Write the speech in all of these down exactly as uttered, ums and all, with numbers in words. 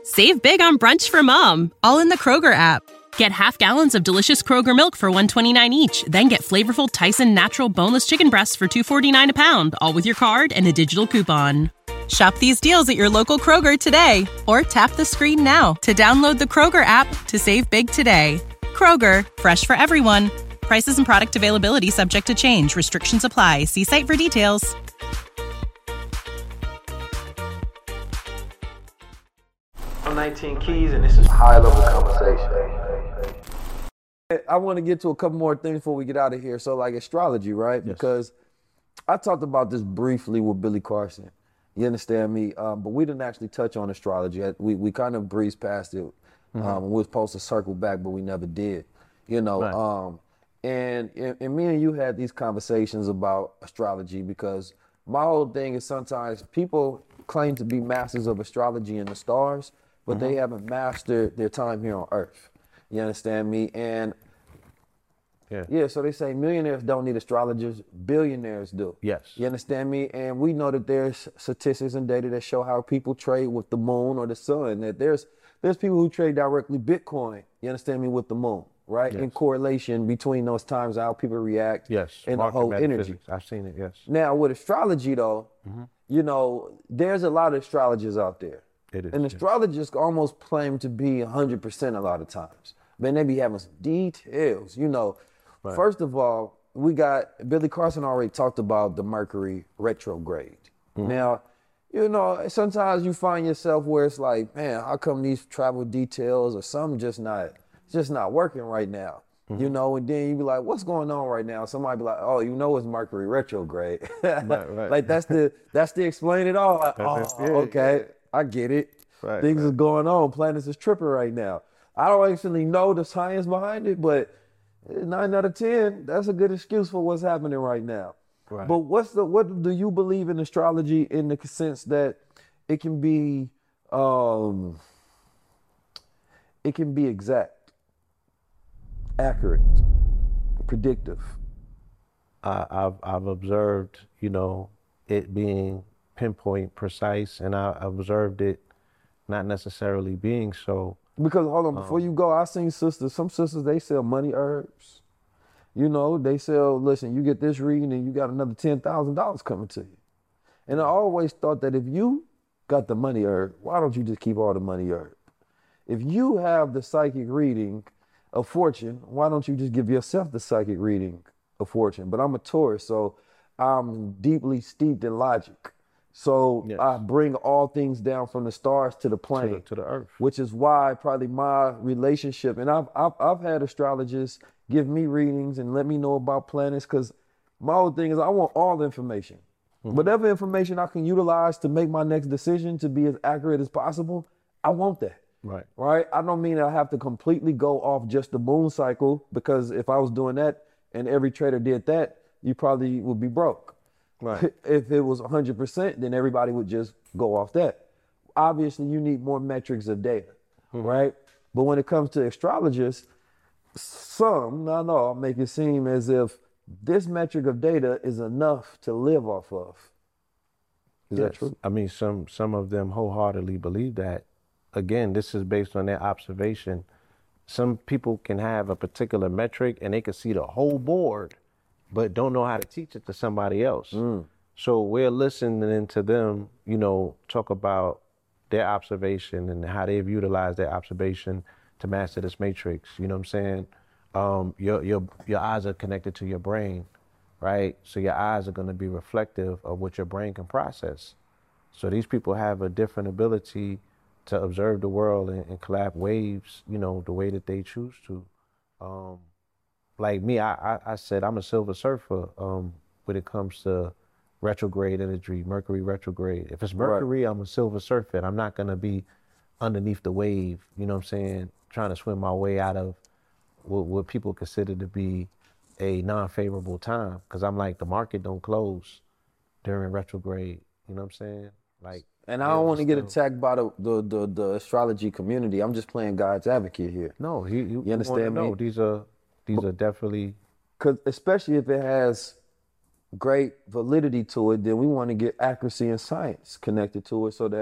Save big on brunch for mom, all in the Kroger app. Get half gallons of delicious Kroger milk for one dollar and twenty-nine cents each. Then get flavorful Tyson natural boneless chicken breasts for two dollars and forty-nine cents a pound, all with your card and a digital coupon. Shop these deals at your local Kroger today, or tap the screen now to download the Kroger app to save big today. Kroger, fresh for everyone. Prices and product availability subject to change. Restrictions apply. See site for details. I'm nineteen Keys, and this is high-level conversation. I want to get to a couple more things before we get out of here. So, like astrology, right? Yes. Because I talked about this briefly with Billy Carson. You understand me? Um, but we didn't actually touch on astrology. We we kind of breezed past it. Mm-hmm. Um, we were supposed to circle back, but we never did. You know, Right. um, and, and and me and you had these conversations about astrology because my whole thing is sometimes people claim to be masters of astrology in the stars, but Mm-hmm. they haven't mastered their time here on Earth. You understand me? And Yeah. yeah, so they say millionaires don't need astrologers, billionaires do. Yes. You understand me? And we know that there's statistics and data that show how people trade with the moon or the sun. That there's there's people who trade directly Bitcoin, you understand me, with the moon, right? Yes. In correlation between those times, how people react Yes. and the Market whole energy. metaphysics. I've seen it, yes. Now, with astrology, though, you know, there's a lot of astrologers out there. It is, And yeah. astrologers almost claim to be one hundred percent a lot of times. Man, they be having some details, you know. Right. First of all, we got, Billy Carson already talked about the Mercury retrograde. Mm-hmm. Now, you know, sometimes you find yourself where it's like, man, how come these travel details or something just not, just not working right now? Mm-hmm. You know, and then you be like, what's going on right now? Somebody be like, oh, you know it's Mercury retrograde. Right, right. Like that's the that's the explain it all. Like, oh, That's it. Yeah, okay, yeah. I get it. Right, Things right. are going on. Planets is tripping right now. I don't actually know the science behind it, but nine out of ten, that's a good excuse for what's happening right now. Right. But what's the what do you believe in astrology in the sense that it can be um it can be exact, accurate, predictive? I, I've I've observed, you know, it being pinpoint precise, and I observed it not necessarily being so. Because hold on, before you go, I seen sisters, some sisters, they sell money herbs. You know, they sell, listen, you get this reading and you got another ten thousand dollars coming to you. And I always thought that if you got the money herb, why don't you just keep all the money herb? If you have the psychic reading of fortune, why don't you just give yourself the psychic reading of fortune? But I'm a Taurus, so I'm deeply steeped in logic. So Yes. I bring all things down from the stars to the To plane, the, to the earth. which is why probably my relationship, and I've, I've, I've had astrologists give me readings and let me know about planets, because my whole thing is I want all the information. Whatever information I can utilize to make my next decision to be as accurate as possible, I want that. Right. Right? I don't mean I have to completely go off just the moon cycle, because if I was doing that and every trader did that, you probably would be broke. Right. If it was one hundred percent, then everybody would just go off that. Obviously, you need more metrics of data, right? But when it comes to astrologists, some, no, no, I'll make it seem as if this metric of data is enough to live off of. Is that Yes. true? I mean, some some of them wholeheartedly believe that. Again, this is based on their observation. Some people can have a particular metric and they can see the whole board, but don't know how to teach it to somebody else. So we're listening to them, you know, talk about their observation and how they've utilized their observation to master this matrix. You know what I'm saying? Um, your your your eyes are connected to your brain, right? So your eyes are going to be reflective of what your brain can process. So these people have a different ability to observe the world and, and collab waves, you know, the way that they choose to. Um, like me, I, I, I said I'm a silver surfer um, when it comes to retrograde energy, Mercury retrograde. If it's Mercury, I'm a silver surfer. I'm not gonna be underneath the wave, you know what I'm saying, trying to swim my way out of what, what people consider to be a non-favorable time. Cause I'm like, the market don't close during retrograde, you know what I'm saying? Like, And I yeah, don't want to get still- attacked by the, the, the, the astrology community. I'm just playing God's advocate here. No, you, you, You understand me? No, these are, these are definitely, Cause especially if it has great validity to it, then we want to get accuracy and science connected to it so that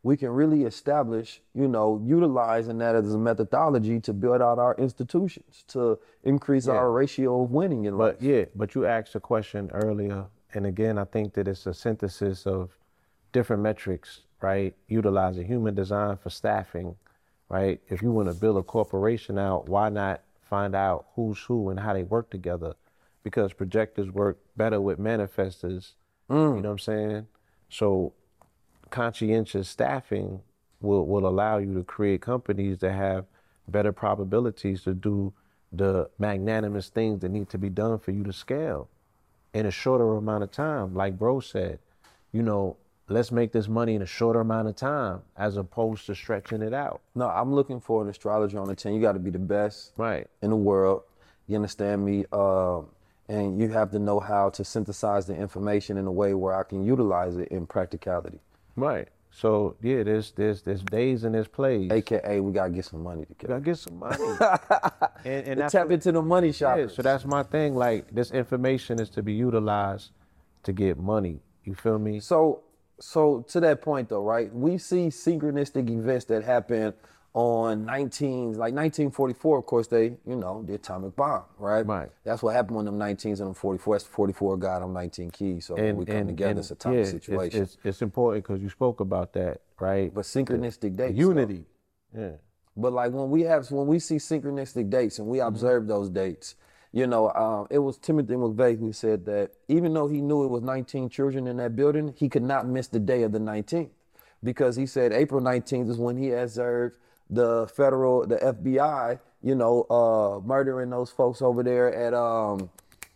we can really establish, you know, utilizing that as a methodology to build out our institutions, to increase Yeah. our ratio of winning in life. But yeah, but you asked a question earlier, and again, I think that it's a synthesis of different metrics, right? Utilizing human design for staffing, right? If you want to build a corporation out, why not find out who's who and how they work together? Because projectors work better with manifestors, Mm. you know what I'm saying? So conscientious staffing will, will allow you to create companies that have better probabilities to do the magnanimous things that need to be done for you to scale in a shorter amount of time. Like bro said, you know, let's make this money in a shorter amount of time as opposed to stretching it out. No, I'm looking for an astrologer on the team. You got to be the best Right. in the world. You understand me? Um, and you have to know how to synthesize the information in a way where I can utilize it in practicality. Right. So yeah, there's there's there's days and there's plays. A K A we got to get some money You together. gotta get some money. and and that's Tap what- into the money yeah, shoppers. so that's my thing. Like this information is to be utilized to get money. You feel me? So, so to that point though, right? We see synchronistic events that happen on nineteens, like nineteen forty-four, of course, they, you know, the atomic bomb, right? Right. That's what happened when them nineteens and them forty-four, that's forty-four got them nineteen keys. So when we come together, it's a tough yeah, situation. It's, it's, it's important because you spoke about that, right? But synchronistic dates. though. Unity. Yeah. But like when we have, when we see synchronistic dates and we observe those dates, you know, um, it was Timothy McVeigh who said that even though he knew it was nineteen children in that building, he could not miss the day of the nineteenth because he said April nineteenth is when he observed the federal, the F B I, you know, uh, murdering those folks over there at, um,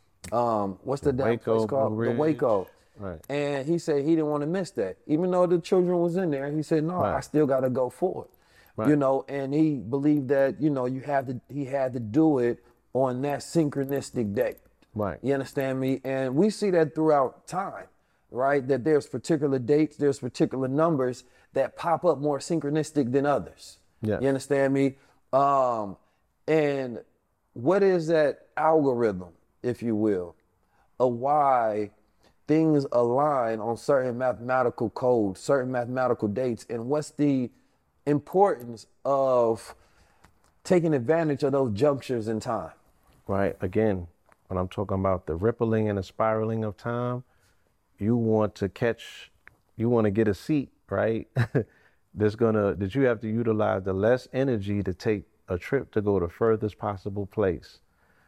um, what's the damn Waco, place called? Blue The Ridge. Waco. Right. And he said he didn't want to miss that. Even though the children was in there, he said, no, Right. I still got to go forward. Right. You know, and he believed that, you know, you have to, he had to do it on that synchronistic date. Right. You understand me? And we see that throughout time, right? That there's particular dates, there's particular numbers that pop up more synchronistic than others. Yes. You understand me? Um, and what is that algorithm, if you will, of why things align on certain mathematical codes, certain mathematical dates, and what's the importance of taking advantage of those junctures in time? Right. Again, when I'm talking about the rippling and the spiraling of time, you want to catch, you want to get a seat, right? That's gonna, that you have to utilize the less energy to take a trip to go the furthest possible place.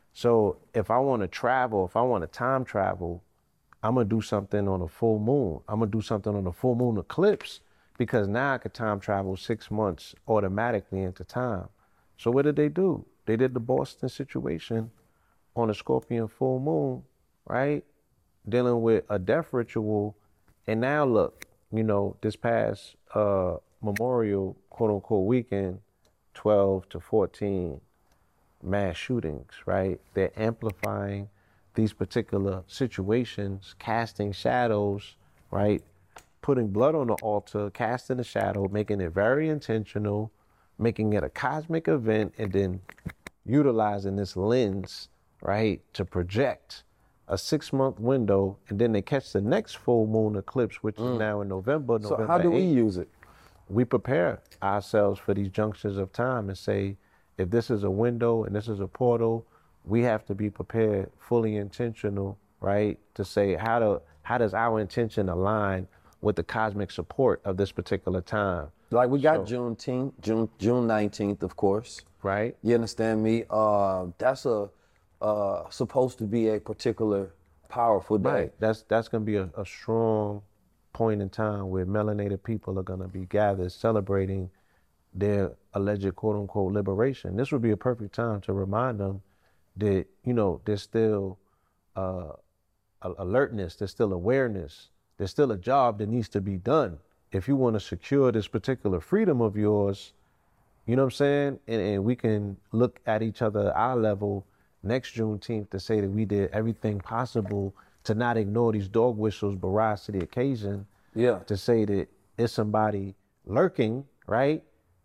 So if I want to travel, if I want to time travel, I'm gonna do something on a full moon. I'm gonna do something on a full moon eclipse because now I could time travel six months automatically into time. So what did they do? They did the Boston situation on a Scorpion full moon, right? Dealing with a death ritual. And now look, you know, this past uh, Memorial, quote unquote, weekend, twelve to fourteen mass shootings, right? They're amplifying these particular situations, casting shadows, right? Putting blood on the altar, casting a shadow, making it very intentional, making it a cosmic event, and then utilizing this lens, right, to project a six-month window, and then they catch the next full moon eclipse, which is now in November, So November how do we eighth. use it? We prepare ourselves for these junctions of time and say, if this is a window and this is a portal, we have to be prepared, fully intentional, right? To say how do how does our intention align with the cosmic support of this particular time, Like we got So- Juneteenth, June June nineteenth, of course. right? You understand me? Uh, that's a uh, supposed to be a particular powerful day. Right. That's that's gonna be a, a strong point in time where melanated people are gonna be gathered celebrating their alleged quote unquote liberation. This would be a perfect time to remind them that, you know, there's still uh, a- alertness, there's still awareness, there's still a job that needs to be done. If you want to secure this particular freedom of yours, you know what I'm saying? And, and we can look at each other at our level next Juneteenth to say that we did everything possible to not ignore these dog whistles, but rise to the occasion. Yeah. To say that it's somebody lurking, right?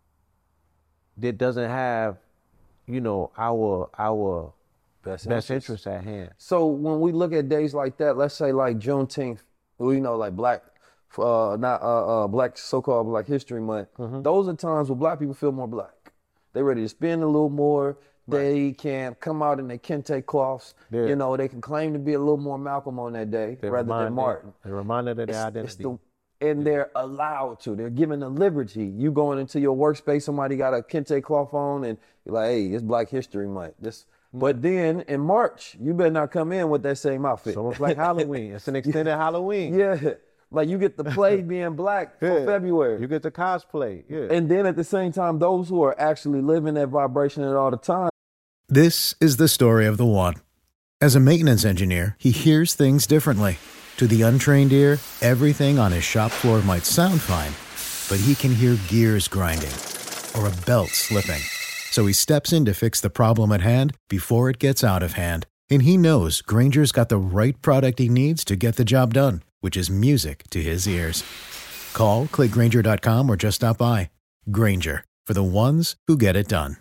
That doesn't have, you know, our our Best, best interest. interests at hand. So when we look at days like that, let's say like Juneteenth, well, you know, like Black uh, not uh, uh, Black so-called Black History Month. Mm-hmm. Those are times where Black people feel more Black. They're ready to spend a little more. Right. They can come out in their kente cloths. Yeah. You know, they can claim to be a little more Malcolm on that day they're rather reminded, than Martin. They're reminded of their it's, identity. It's the, and they're allowed to. They're given the liberty. You going into your workspace, somebody got a kente cloth on, and you're like, hey, it's Black History Month. This, mm-hmm. But then in March, you better not come in with that same outfit. It's almost like Halloween. It's an extended yeah. Halloween. Yeah. Like you get to play being Black for yeah. February. You get to cosplay. Yeah. And then at the same time, those who are actually living that vibration at all the time. This is the story of the one. As a maintenance engineer, he hears things differently. To the untrained ear, everything on his shop floor might sound fine, but he can hear gears grinding or a belt slipping. So he steps in to fix the problem at hand before it gets out of hand. And he knows Grainger's got the right product he needs to get the job done, which is music to his ears. Call, click Grainger dot com, or just stop by. Grainger, for the ones who get it done.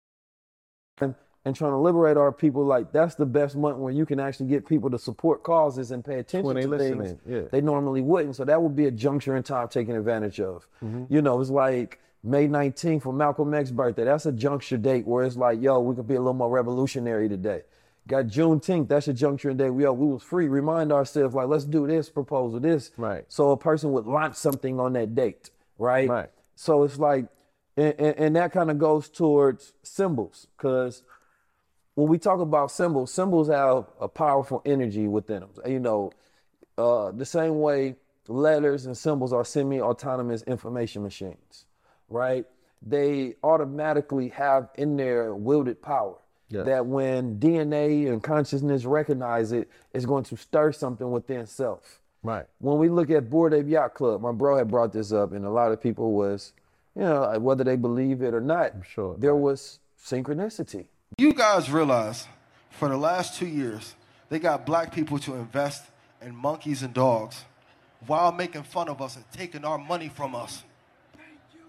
And trying to liberate our people, like that's the best month when you can actually get people to support causes and pay attention when they to listening. things Yeah. they normally wouldn't. So that would be a juncture in time taken advantage of. Mm-hmm. You know, it's like May nineteenth for Malcolm X's birthday. That's a juncture date where it's like, yo, we could be a little more revolutionary today. Got Juneteenth, that's a juncture day. We, yo, we was free. Remind ourselves, like, let's do this proposal, this. Right. So a person would launch something on that date, right? Right. So it's like, and, and, and that kind of goes towards symbols, because when we talk about symbols, symbols have a powerful energy within them. You know, uh, the same way letters and symbols are semi-autonomous information machines, right? They automatically have in there wielded power. Yes. That when D N A and consciousness recognize it, it's going to stir something within self. Right. When we look at Bored Ape Yacht Club, my bro had brought this up, and a lot of people was, you know, whether they believe it or not, I'm sure there was synchronicity. You guys realize for the last two years, they got Black people to invest in monkeys and dogs while making fun of us and taking our money from us. Thank you.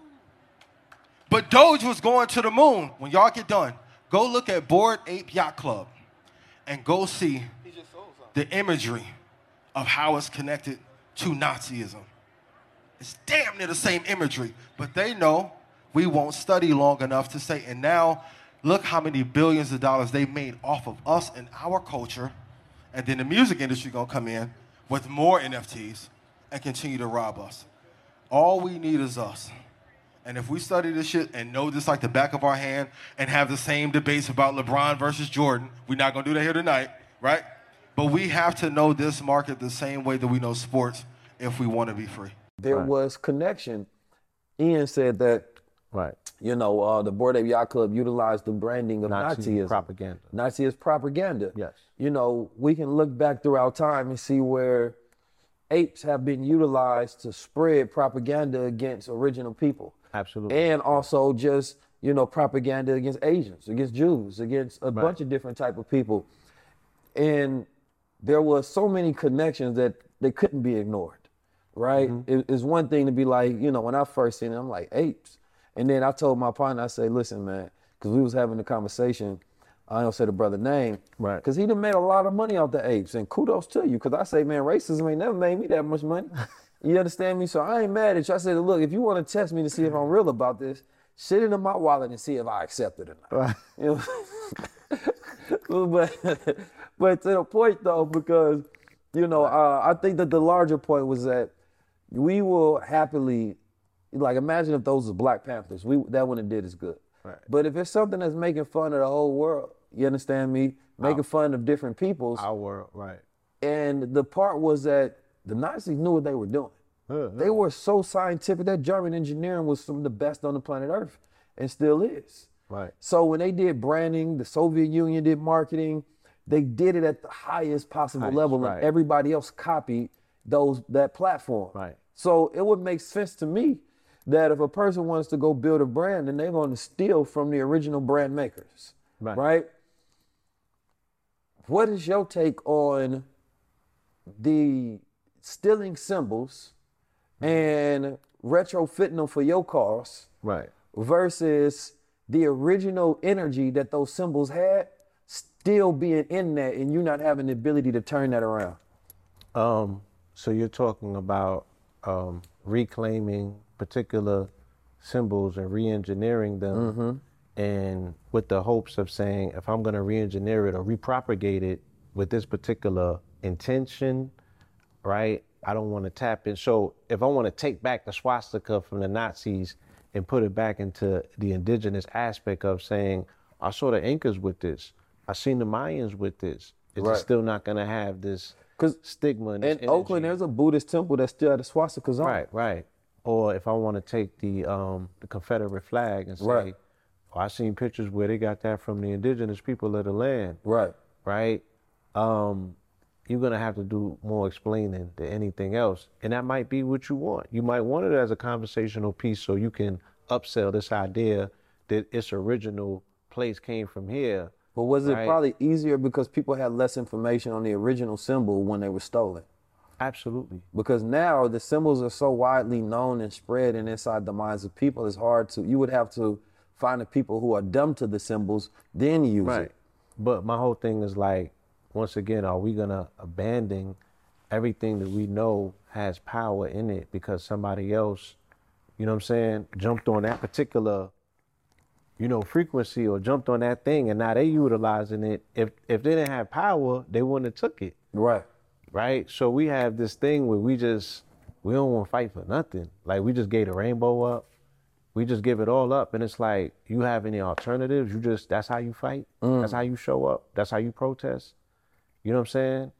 But Doge was going to the moon. When y'all get done, go look at Bored Ape Yacht Club and go see the imagery of how it's connected to Nazism. It's damn near the same imagery, but they know we won't study long enough to say, and now look how many billions of dollars they made off of us and our culture, and then the music industry gonna come in with more N F Ts and continue to rob us. All we need is us. And if we study this shit and know this like the back of our hand and have the same debates about LeBron versus Jordan, we're not gonna do that here tonight, right? But we have to know this market the same way that we know sports if we wanna be free. There right. was connection. Ian said that, right. you know, uh, the Bored Ape Yacht Club utilized the branding of Nazi Nazism. propaganda. Nazism propaganda. Yes. You know, we can look back throughout time and see where apes have been utilized to spread propaganda against original people. Absolutely. And also just, you know, propaganda against Asians, against Jews, against a right. bunch of different type of people. And there was so many connections that they couldn't be ignored, right? Mm-hmm. It, it's one thing to be like, you know, when I first seen it, I'm like, apes. And then I told my partner, I say, listen, man, because we was having a conversation, I don't say the brother name, right? Because he done made a lot of money off the apes, and kudos to you, because I say, man, racism ain't never made me that much money. You understand me? So I ain't mad at you. I said, look, if you want to test me to see if I'm real about this, shit it in my wallet and see if I accept it or not. Right. You know? but, but to the point though, because, you know, uh, I think that the larger point was that we will happily, like imagine if those was Black Panthers, we that one it did is good. Right. But if it's something that's making fun of the whole world, you understand me? Making our, fun of different peoples. Our world, right. And the part was that the Nazis knew what they were doing. Uh, they uh. were so scientific. That German engineering was some of the best on the planet Earth and still is. Right. So when they did branding, the Soviet Union did marketing, they did it at the highest possible highest, level right. and everybody else copied those that platform. Right. So it would make sense to me that if a person wants to go build a brand, then they're going to steal from the original brand makers. Right. Right? What is your take on the stealing symbols and retrofitting them for your cause, right, versus the original energy that those symbols had still being in that and you not having the ability to turn that around? Um, so you're talking about um, reclaiming particular symbols and re-engineering them, mm-hmm. and with the hopes of saying, if I'm gonna re-engineer it or repropagate it with this particular intention, right? I don't wanna tap in. So if I wanna take back the swastika from the Nazis and put it back into the indigenous aspect of saying, I saw the Incas with this, I seen the Mayans with this, it's right. still not gonna have this stigma. And in Oakland, there's a Buddhist temple that still had the swastikas on. Right, right. Or if I want to take the um, the Confederate flag and say, right. oh, I seen pictures where they got that from the indigenous people of the land. Right. Right. Um, you're gonna have to do more explaining than anything else, and that might be what you want. You might want it as a conversational piece, so you can upsell this idea that its original place came from here. But was it right? probably easier because people had less information on the original symbol when they were stolen? Absolutely. Because now the symbols are so widely known and spread and inside the minds of people, it's hard to, you would have to find the people who are dumb to the symbols, then use right. it. But my whole thing is like, once again, are we gonna abandon everything that we know has power in it because somebody else, you know what I'm saying, jumped on that particular, you know, frequency or jumped on that thing and now they utilizing it. If if they didn't have power, they wouldn't have took it. Right. Right? So we have this thing where we just, we don't want to fight for nothing. Like we just gave the rainbow up. We just give it all up. And it's like, you have any alternatives? You just, that's how you fight? Mm. That's how you show up? That's how you protest? You know what I'm saying?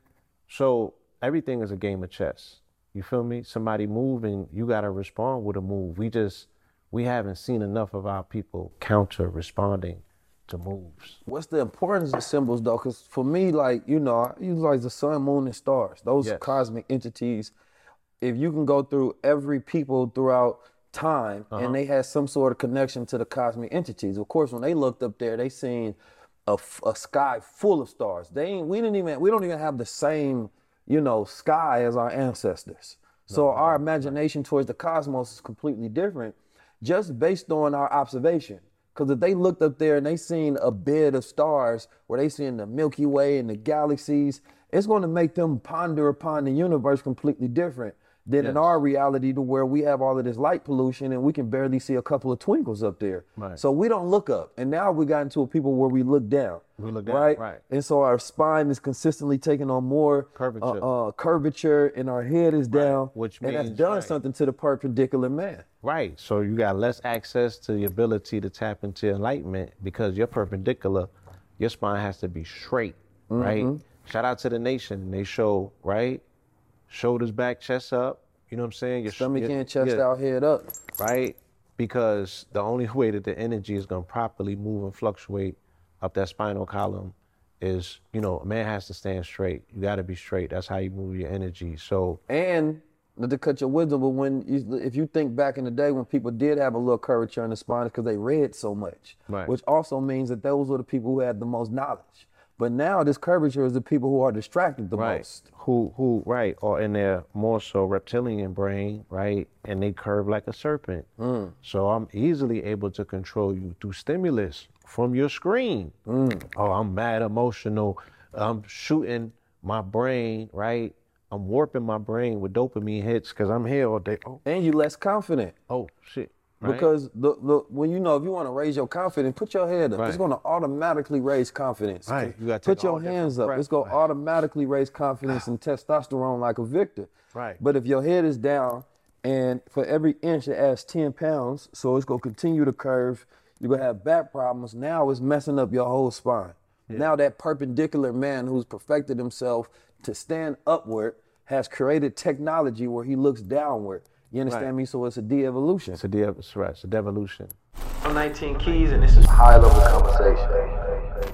So everything is a game of chess. You feel me? Somebody move and you got to respond with a move. We just, we haven't seen enough of our people counter responding to moves. What's the importance of symbols though? Because for me, like, you know, I utilize the sun, moon, and stars. Those yes. cosmic entities, if you can go through every people throughout time uh-huh. and they had some sort of connection to the cosmic entities. Of course, when they looked up there, they seen a, a sky full of stars. They ain't, we didn't even, we don't even have the same, you know, sky as our ancestors. No, so no, our imagination no. towards the cosmos is completely different just based on our observation. Because if they looked up there and they seen a bed of stars where they seen the Milky Way and the galaxies, it's going to make them ponder upon the universe completely different than yes. in our reality to where we have all of this light pollution and we can barely see a couple of twinkles up there. Right. So we don't look up. And now we got into a people where we look down. We look down, right? right. And so our spine is consistently taking on more curvature, uh, uh, curvature and our head is right. down. Which and means, that's done right. something to the perpendicular man. Right. So you got less access to the ability to tap into enlightenment because you're perpendicular. Your spine has to be straight, mm-hmm. right? Shout out to the nation. They show, right? Shoulders back, chest up. You know what I'm saying? Your stomach your, in, chest your, out, head up. Right? Because the only way that the energy is going to properly move and fluctuate up that spinal column is, you know, a man has to stand straight. You got to be straight. That's how you move your energy. So and not to cut your wisdom, but when you, if you think back in the day when people did have a little curvature in the spine, it's because they read so much, right. which also means that those were the people who had the most knowledge. But now this curvature is the people who are distracted the right. most. Who, who, right, or in their more so reptilian brain, right, and they curve like a serpent. Mm. So I'm easily able to control you through stimulus from your screen. Mm. Oh, I'm mad emotional. I'm shooting my brain, right? I'm warping my brain with dopamine hits because I'm here all day. Oh. And you less confident. Oh, shit. Right? Because the, the when you know, if you want to raise your confidence, put your head up. Right. It's going to automatically raise confidence. Right. You got to put your hands up. It's going to automatically raise confidence and testosterone like a victor. Right. But if your head is down, and for every inch it adds ten pounds, so it's going to continue to curve. You're going to have back problems. Now it's messing up your whole spine. Yeah. Now that perpendicular man who's perfected himself to stand upward has created technology where he looks downward. You understand right. me? So it's a de-evolution. It's a de- it's right. It's a devolution. I'm nineteen Keys, and this is high level conversation.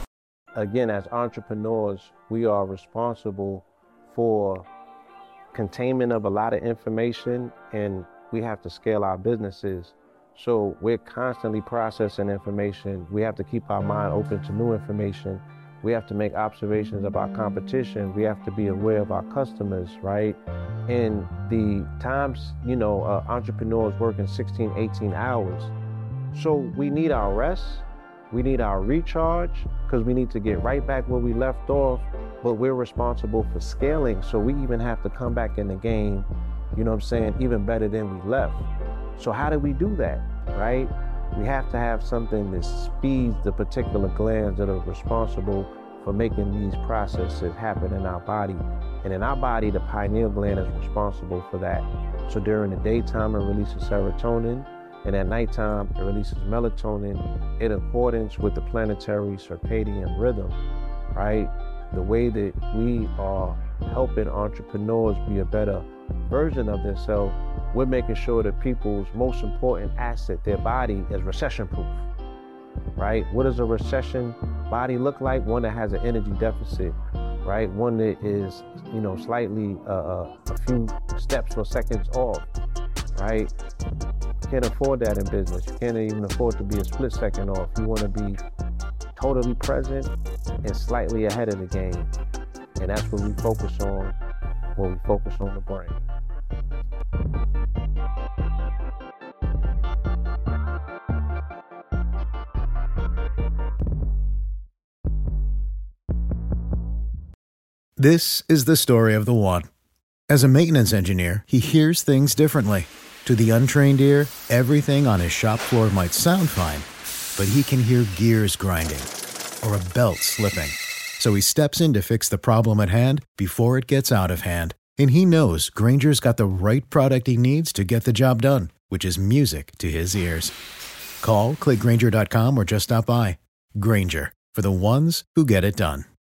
Again, as entrepreneurs, we are responsible for containment of a lot of information, and we have to scale our businesses. So we're constantly processing information. We have to keep our mind open to new information. We have to make observations of our competition. We have to be aware of our customers, right? In the times, you know, uh, entrepreneurs working sixteen, eighteen hours. So we need our rest. We need our recharge because we need to get right back where we left off, but we're responsible for scaling. So we even have to come back in the game you know what I'm saying, even better than we left. So how do we do that, right? We have to have something that speeds the particular glands that are responsible for making these processes happen in our body. And in our body, the pineal gland is responsible for that. So during the daytime, it releases serotonin, and at nighttime, it releases melatonin in accordance with the planetary circadian rhythm, right? The way that we are helping entrepreneurs be a better version of themselves, we're making sure that people's most important asset, their body, is recession-proof, right? What does a recession body look like? One that has an energy deficit, right? One that is, you know, slightly uh, a few steps or seconds off, right? You can't afford that in business. You can't even afford to be a split second off. You want to be totally present and slightly ahead of the game. And that's what we focus on when we focus on the brain. This is the story of the one. As a maintenance engineer, he hears things differently. To the untrained ear, everything on his shop floor might sound fine, but he can hear gears grinding or a belt slipping. So he steps in to fix the problem at hand before it gets out of hand. And he knows Grainger's got the right product he needs to get the job done, which is music to his ears. Call, click Grainger dot com, or just stop by. Grainger, for the ones who get it done.